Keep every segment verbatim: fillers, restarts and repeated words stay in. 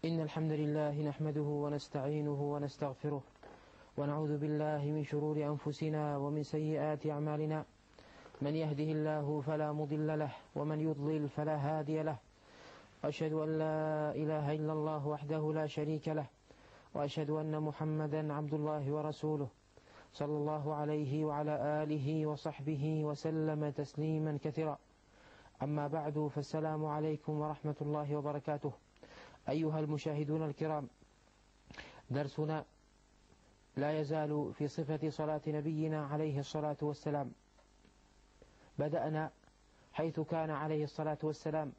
إن الحمد لله نحمده ونستعينه ونستغفره ونعوذ بالله من شرور أنفسنا ومن سيئات أعمالنا. من يهده الله فلا مضل له ومن يضلل فلا هادي له. أشهد أن لا إله إلا الله وحده لا شريك له، وأشهد أن محمدا عبد الله ورسوله صلى الله عليه وعلى آله وصحبه وسلم تسليما كثيرا. أما بعد، فالسلام عليكم ورحمة الله وبركاته. أيها المشاهدون الكرام، درسنا لا يزال في صفة صلاة نبينا عليه الصلاة والسلام. بدأنا حيث كان عليه الصلاة والسلام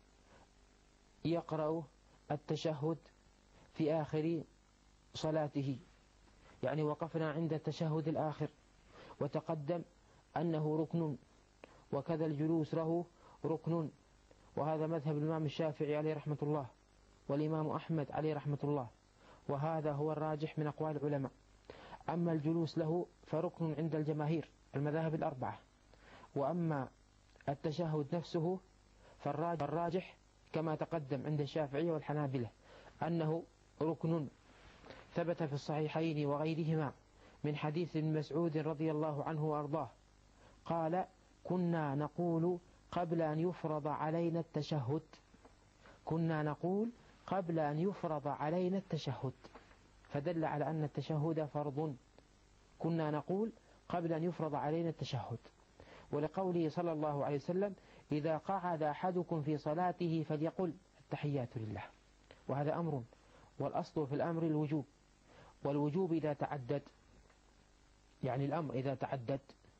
يقرأ التشهد في آخر صلاته، يعني وقفنا عند التشهد الآخر، وتقدم أنه ركن، وكذا الجلوس له ركن، وهذا مذهب الإمام الشافعي عليه رحمة الله والإمام أحمد عليه رحمة الله، وهذا هو الراجح من أقوال العلماء. أما الجلوس له فركن عند الجماهير المذاهب الأربعة، وأما التشهد نفسه فالراجح كما تقدم عند الشافعية والحنابلة أنه ركن، ثبت في الصحيحين وغيرهما من حديث ابن مسعود رضي الله عنه وأرضاه قال: كنا نقول قبل أن يفرض علينا التشهد كنا نقول قبل أن يفرض علينا التشهد فدل على أن التشهد فرض. كنا نقول قبل أن يفرض علينا التشهد، ولقوله صلى الله عليه وسلم: إذا قعد أحدكم في صلاته فليقل التحيات لله. وهذا أمر، والأصل في الأمر الوجوب، والوجوب إذا تعدد، يعني الأمر إذا تعدد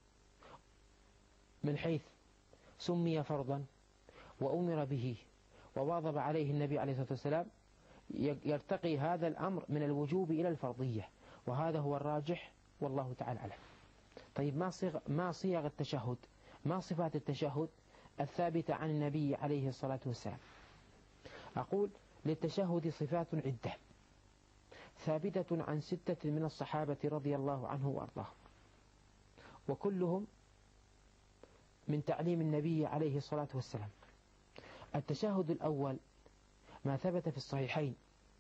من حيث سمي فرضا وأمر به وواظب عليه النبي عليه الصلاة والسلام، يرتقي هذا الأمر من الوجوب إلى الفرضية، وهذا هو الراجح والله تعالى أعلم. طيب، ما صيغ ما صيغ التشهد؟ ما صفات التشهد الثابتة عن النبي عليه الصلاة والسلام؟ أقول: للتشهد صفات عدة ثابتة عن ستة من الصحابة رضي الله عنه وأرضاه، وكلهم من تعليم النبي عليه الصلاة والسلام. التشهد الأول ما ثبت في الصحيحين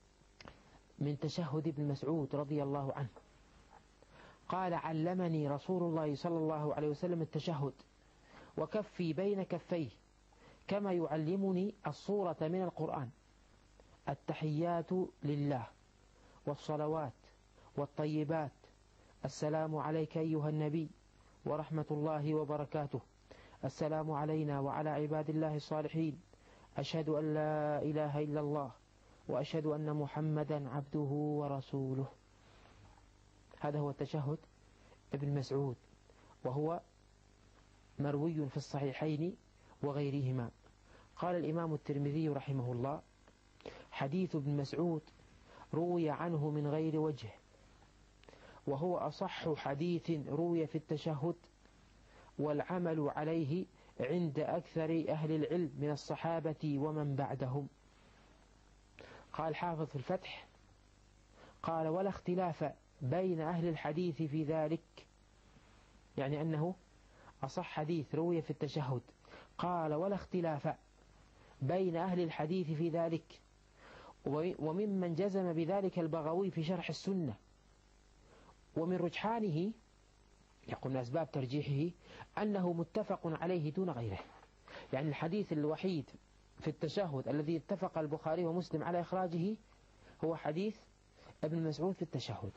من تشهد ابن مسعود رضي الله عنه قال: علمني رسول الله صلى الله عليه وسلم التشهد وكفي بين كفيه كما يعلمني الصورة من القرآن: التحيات لله والصلوات والطيبات، السلام عليك أيها النبي ورحمة الله وبركاته، السلام علينا وعلى عباد الله الصالحين، أشهد أن لا إله إلا الله وأشهد أن محمدا عبده ورسوله. هذا هو التشهد ابن مسعود، وهو مروي في الصحيحين وغيرهما. قال الإمام الترمذي رحمه الله: حديث ابن مسعود روي عنه من غير وجه، وهو أصح حديث روي في التشهد، والعمل عليه عند أكثر أهل العلم من الصحابة ومن بعدهم. قال حافظ في الفتح: قال: ولا اختلاف بين أهل الحديث في ذلك، يعني أنه أصح حديث روي في التشهد. قال: ولا اختلاف بين أهل الحديث في ذلك، وممن جزم بذلك البغوي في شرح السنة. ومن رجحانه، يقول من أسباب ترجيحه أنه متفق عليه دون غيره، يعني الحديث الوحيد في التشهد الذي اتفق البخاري ومسلم على إخراجه هو حديث ابن مسعود في التشهد.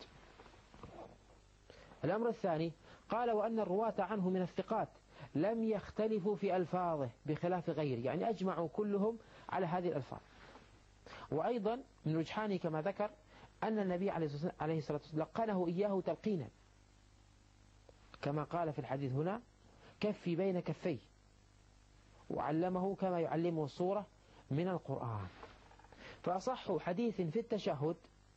الأمر الثاني، قال: وأن الرواة عنه من الثقات لم يختلفوا في ألفاظه بخلاف غيره، يعني أجمعوا كلهم على هذه الألفاظ. وأيضا من رجحانه كما ذكر أن النبي عليه الصلاة والسلام لقنه إياه تلقينا، كما قال في الحديث هنا: كفي بين كفيه، وعلمه كما يعلمه الصورة من القرآن. فأصح حديث في التشهد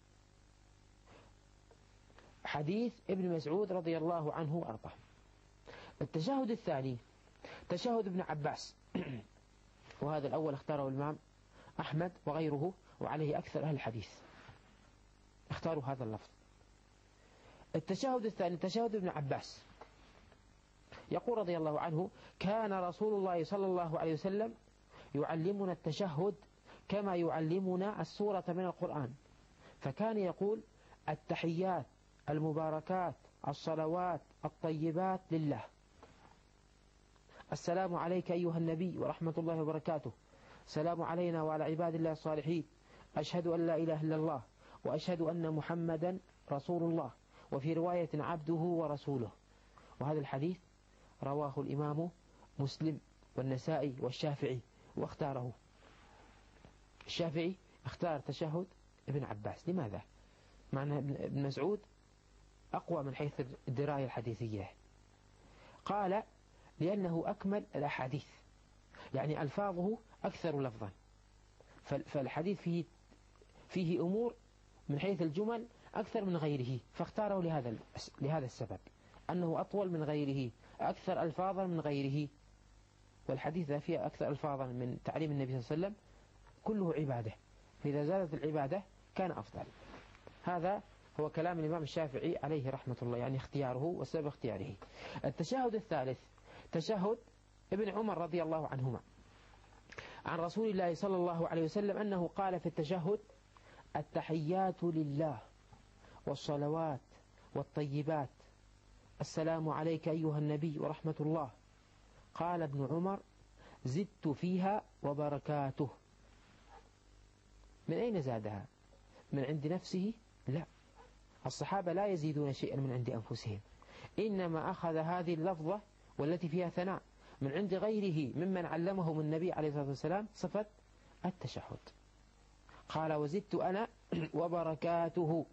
حديث ابن مسعود رضي الله عنه وأرضاه. التشهد الثاني تشهد ابن عباس، وهذا الأول اختاره الإمام أحمد وغيره، وعليه أكثر أهل الحديث اختاروا هذا اللفظ. التشهد الثاني تشهد ابن عباس، يقول رضي الله عنه: كان رسول الله صلى الله عليه وسلم يعلمنا التشهد كما يعلمنا السورة من القرآن، فكان يقول التحيات المباركات الصلوات الطيبات لله، السلام عليك أيها النبي ورحمة الله وبركاته، السلام علينا وعلى عباد الله الصالحين، أشهد أن لا إله إلا الله وأشهد أن محمدا رسول الله، وفي رواية عبده ورسوله. وهذا الحديث رواه الإمام مسلم والنسائي والشافعي واختاره. الشافعي اختار تشهد ابن عباس. لماذا؟ مع أن ابن مسعود أقوى من حيث الدراية الحديثية. قال لأنه أكمل الأحاديث، يعني ألفاظه أكثر لفظا، فالحديث فيه فيه أمور من حيث الجمل أكثر من غيره، فاختاره لهذا لهذا السبب، أنه أطول من غيره، أكثر ألفاظا من غيره. والحديث فيه أكثر ألفاظا من تعليم النبي صلى الله عليه وسلم كله عبادة، فإذا زادت العبادة كان أفضل. هذا هو كلام الإمام الشافعي عليه رحمة الله، يعني اختياره وسبب اختياره. التشهد الثالث تشهد ابن عمر رضي الله عنهما عن رسول الله صلى الله عليه وسلم أنه قال في التشهد التحيات لله والصلوات والطيبات، السلام عليك أيها النبي ورحمة الله. قال ابن عمر زدت فيها وبركاته. من أين زادها؟ من عند نفسه؟ لا، الصحابة لا يزيدون شيئا من عند أنفسهم، إنما أخذ هذه اللفظة والتي فيها ثناء من عند غيره ممن علمهم النبي عليه الصلاة والسلام صفة التشهد. قال وزدت أنا وبركاته.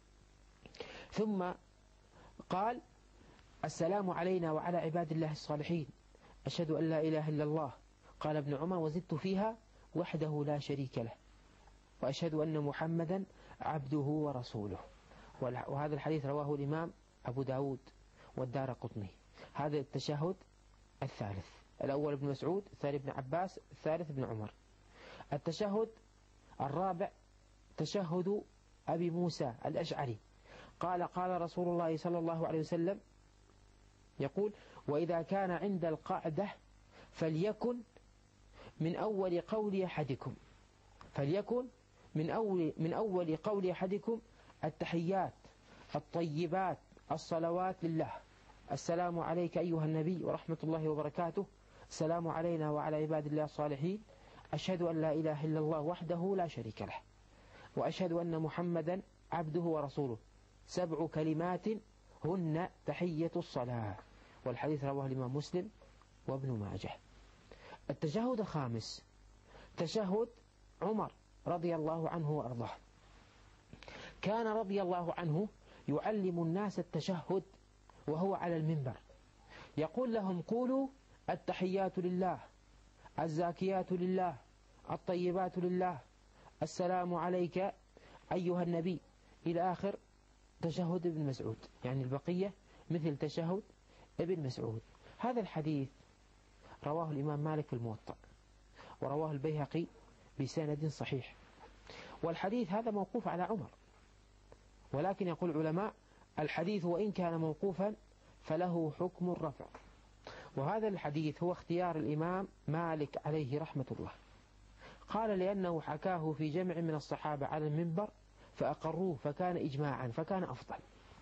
ثم قال السلام علينا وعلى عباد الله الصالحين، أشهد أن لا إله إلا الله. قال ابن عمر وزدت فيها وحده لا شريك له، وأشهد أن محمدا عبده ورسوله. وهذا الحديث رواه الإمام أبو داود والدارقطني. هذا التشهد الثالث، الأول ابن مسعود، الثاني ابن عباس، الثالث ابن عمر. التشهد الرابع تشهد أبي موسى الأشعري. قال قال رسول الله صلى الله عليه وسلم يقول وإذا كان عند القعدة فليكن من أول قول أحدكم فليكن من أول من أول قول أحدكم التحيات الطيبات الصلوات لله، السلام عليك أيها النبي ورحمة الله وبركاته، السلام علينا وعلى عباد الله الصالحين، أشهد أن لا إله إلا الله وحده لا شريك له، وأشهد أن محمدا عبده ورسوله. سبع كلمات هن تحية الصلاة. والحديث رواه الإمام مسلم وابن ماجه. التشهد الخامس تشهد عمر رضي الله عنه وأرضاه. كان رضي الله عنه يعلم الناس التشهد وهو على المنبر، يقول لهم قولوا التحيات لله، الزاكيات لله، الطيبات لله، السلام عليك أيها النبي، إلى آخر تشهد ابن مسعود، يعني البقية مثل تشهد ابن مسعود. هذا الحديث رواه الإمام مالك في الموطأ، ورواه البيهقي بسند صحيح. والحديث هذا موقوف على عمر، ولكن يقول العلماء الحديث وإن كان موقوفا فله حكم الرفع. وهذا الحديث هو اختيار الإمام مالك عليه رحمة الله. قال لأنه حكاه في جمع من الصحابة على المنبر فأقروه فكان إجماعا فكان أفضل.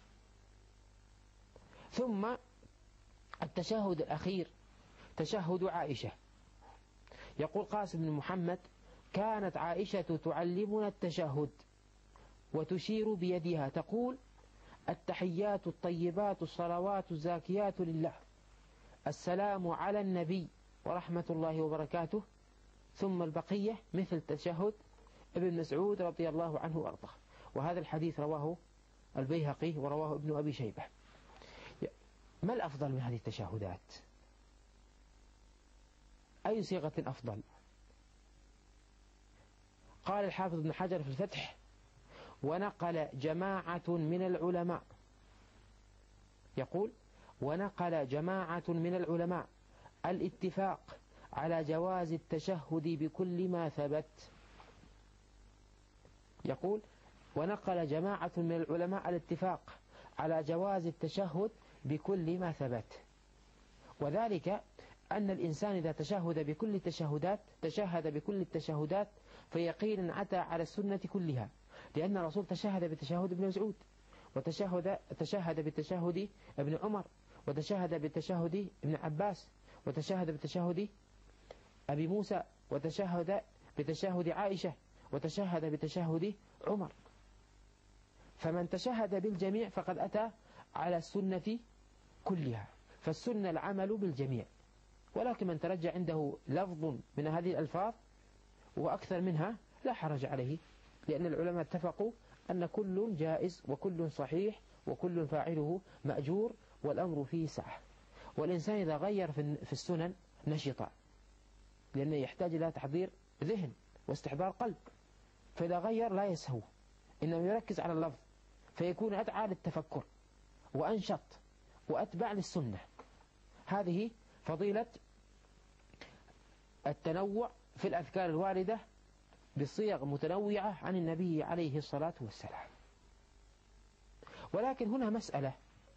ثم التشهد الأخير تشهد عائشة. يقول قاسم بن محمد كانت عائشة تعلمنا التشهد وتشير بيدها تقول التحيات الطيبات الصلوات الزاكيات لله، السلام على النبي ورحمة الله وبركاته، ثم البقية مثل تشهد ابن مسعود رضي الله عنه وأرضاه. وهذا الحديث رواه البيهقي ورواه ابن أبي شيبة. ما الأفضل من هذه التشهدات؟ أي صيغة أفضل؟ قال الحافظ ابن حجر في الفتح ونقل جماعة من العلماء، يقول ونقل جماعة من العلماء الاتفاق على جواز التشهد بكل ما ثبت. يقول ونقل جماعة من العلماء الاتفاق على جواز التشهد بكل ما ثبت، وذلك أن الإنسان إذا تشهد بكل التشهدات تشهد بكل التشهدات فيقينا أتى على السنة كلها، لأن الرسول تشهد بتشهد ابن مسعود، وتشهد تشهد بتشهد ابن عمر، وتشهد بتشهد ابن عباس، وتشهد بتشهد أبي موسى، وتشهد بتشهد عائشة، وتشهد بتشهد عمر. فمن تشهد بالجميع فقد أتى على السنة كلها، فالسنة العمل بالجميع. ولكن من ترجع عنده لفظ من هذه الألفاظ وأكثر منها لا حرج عليه، لأن العلماء اتفقوا أن كل جائز وكل صحيح وكل فاعله مأجور والأمر فيه سعة. والإنسان إذا غير في السنن نشط، لأنه يحتاج إلى تحضير ذهن واستحضار قلب، فإذا غير لا يسهو، إنما يركز على اللفظ فيكون أدعى للتفكر وأنشط وأتبع للسنة. هذه فضيلة التنوع في الأذكار الواردة بصيغ متنوعة عن النبي عليه الصلاة والسلام. ولكن هنا مسألة،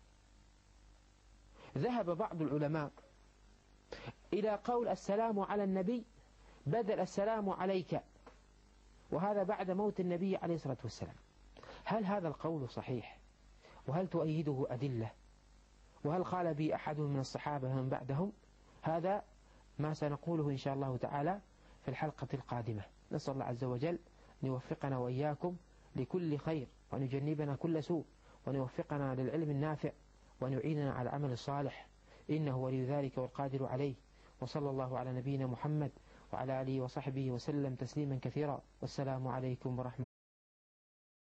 ذهب بعض العلماء إلى قول السلام على النبي بدل السلام عليك، وهذا بعد موت النبي عليه الصلاة والسلام. هل هذا القول صحيح؟ وهل تؤيده أدلة؟ وهل قال به أحد من الصحابة من بعدهم؟ هذا ما سنقوله إن شاء الله تعالى في الحلقة القادمة. نسأل الله عز وجل أن يوفقنا وإياكم لكل خير، وأن يجنبنا كل سوء، وأن يوفقنا للعلم النافع، وأن يعيننا على العمل الصالح، إنه ولي ذلك والقادر عليه. وصلى الله على نبينا محمد وعلى آله وصحبه وسلم تسليما كثيرا، والسلام عليكم ورحمة